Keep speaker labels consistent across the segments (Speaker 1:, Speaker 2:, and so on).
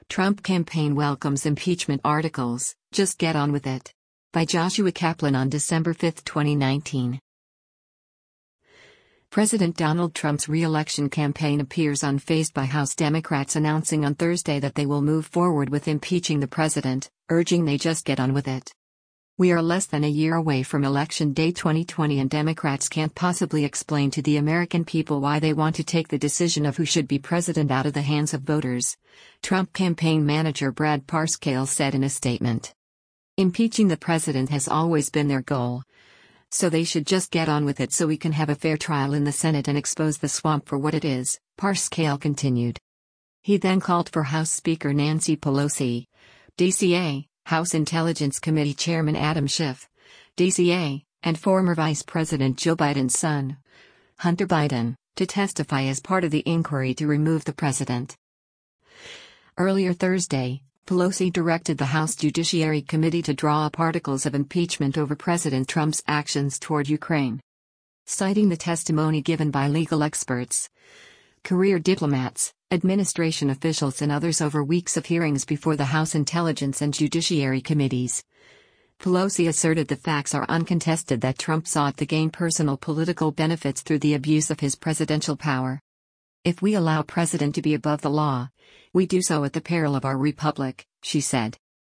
Speaker 1: Trump campaign welcomes impeachment articles, just get on with it. By Joshua Kaplan on December 5, 2019. President Donald Trump's re-election campaign appears unfazed by House Democrats announcing on Thursday that they will move forward with impeaching the president, urging they just get on with it. We are less than a year away from Election Day 2020 and Democrats can't possibly explain to the American people why they want to take the decision of who should be president out of the hands of voters, Trump campaign manager Brad Parscale said in a statement. Impeaching the president has always been their goal. So they should just get on with it so we can have a fair trial in the Senate and expose the swamp for what it is, Parscale continued. He then called for House Speaker Nancy Pelosi, DCA, House Intelligence Committee Chairman Adam Schiff, DCA, and former Vice President Joe Biden's son, Hunter Biden, to testify as part of the inquiry to remove the president. Earlier Thursday, Pelosi directed the House Judiciary Committee to draw up articles of impeachment over President Trump's actions toward Ukraine. Citing the testimony given by legal experts, career diplomats, administration officials and others over weeks of hearings before the House Intelligence and Judiciary Committees, Pelosi asserted the facts are uncontested that Trump sought to gain personal political benefits through the abuse of his presidential power. If we allow president to be above the law, we do so at the peril of our republic, she said.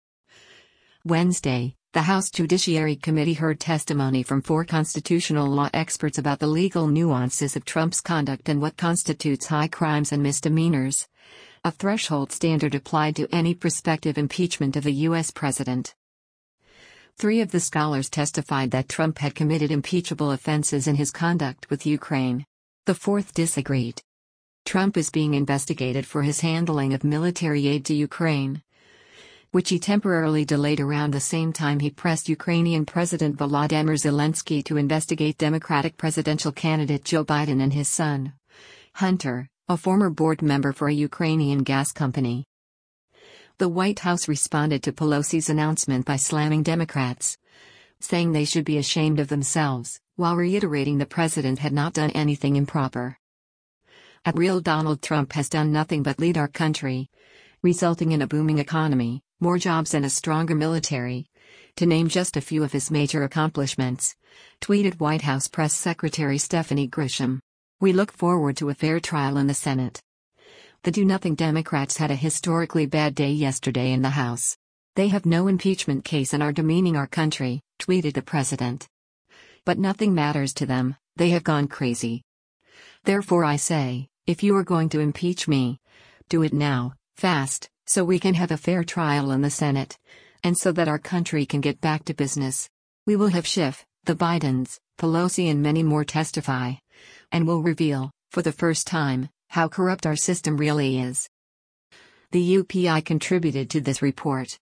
Speaker 1: Wednesday, the House Judiciary Committee heard testimony from 4 constitutional law experts about the legal nuances of Trump's conduct and what constitutes high crimes and misdemeanors, a threshold standard applied to any prospective impeachment of a U.S. president. 3 of the scholars testified that Trump had committed impeachable offenses in his conduct with Ukraine. The 4th disagreed. Trump is being investigated for his handling of military aid to Ukraine, which he temporarily delayed around the same time he pressed Ukrainian President Volodymyr Zelensky to investigate Democratic presidential candidate Joe Biden and his son, Hunter, a former board member for a Ukrainian gas company. The White House responded to Pelosi's announcement by slamming Democrats, saying they should be ashamed of themselves, while reiterating the president had not done anything improper. At real Donald Trump has done nothing but lead our country, resulting in a booming economy, more jobs and a stronger military, to name just a few of his major accomplishments, tweeted White House Press Secretary Stephanie Grisham. We look forward to a fair trial in the Senate. The do-nothing Democrats had a historically bad day yesterday in the House. They have no impeachment case and are demeaning our country, tweeted the president. But nothing matters to them, they have gone crazy. Therefore I say, if you are going to impeach me, do it now, fast, so we can have a fair trial in the Senate, and so that our country can get back to business. We will have Schiff, the Bidens, Pelosi and many more testify, and will reveal, for the first time, how corrupt our system really is. The UPI contributed to this report.